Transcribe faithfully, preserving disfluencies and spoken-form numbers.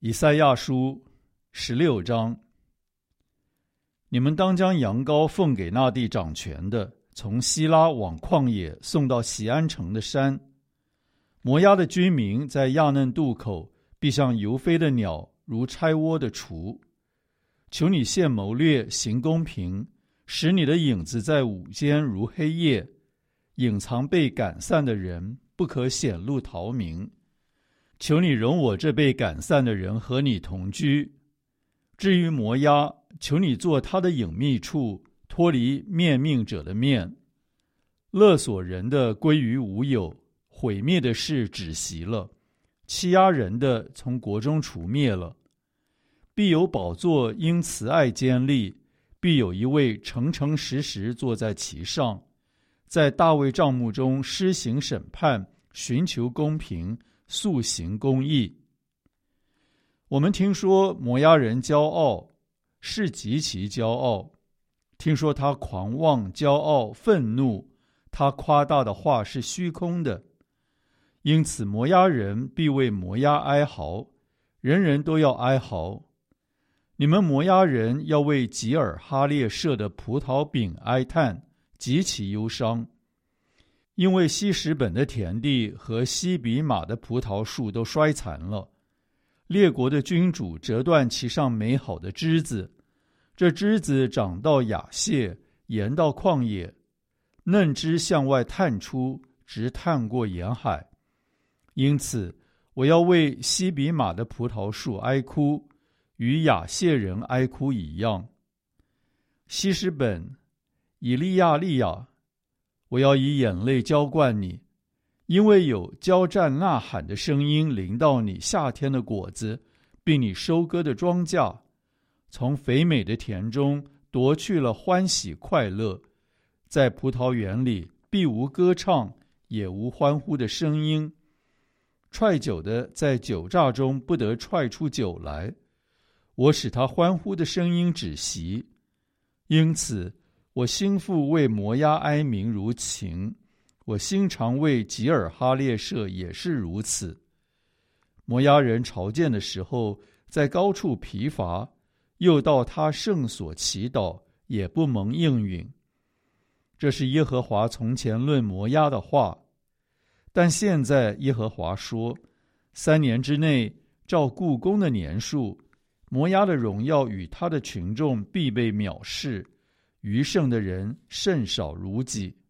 以赛亚书十六章，你们当将羊羔奉给那地掌权的，从希拉往旷野送到锡安城的山。摩押的居民在亚嫩渡口，必像游飞的鸟，如拆窝的雏。求你现谋略，行公平，使你的影子在午间如黑夜，隐藏被赶散的人，不可显露逃明。求你容我这被赶散的人和你同居。至于摩押，求你做他的隐秘处，脱离面命者的面。勒索人的归于无有，毁灭的事止息了，欺压人的从国中除灭了。必有宝座因慈爱坚立，必有一位诚诚实实坐在其上，在大卫帐幕中施行审判，寻求公平，速行公义。我们听说摩押人骄傲，是极其骄傲。听说他狂妄、骄傲、愤怒，他夸大的话是虚空的。因此摩押人必为摩押哀嚎，人人都要哀嚎。你们摩押人要为吉尔哈列舍的葡萄饼哀叹，极其忧伤。因为希实本的田地和西比玛的葡萄树都衰残了，列国的君主折断其上美好的枝子，这枝子长到雅谢，延到旷野，嫩枝向外探出，直探过沿海。因此我要为西比玛的葡萄树哀哭，与雅谢人哀哭一样。希实本、以利亚利亚，我要以眼泪浇灌你，因为有交战呐喊的声音临到你夏天的果子，并你收割的庄稼，从肥美的田中夺去了欢喜快乐，在葡萄园里必无歌唱，也无欢呼的声音。踹酒的在酒榨中不得踹出酒来，我使他欢呼的声音止息。因此我心腹为摩押哀鸣如情，我心肠为吉尔哈列舍也是如此。摩押人朝见的时候，在高处疲乏，又到他圣所祈祷，也不蒙应允。这是耶和华从前论摩押的话。但现在耶和华说，三年之内，照故宫的年数，摩押的荣耀与他的群众必被藐视，余剩的人甚少如己。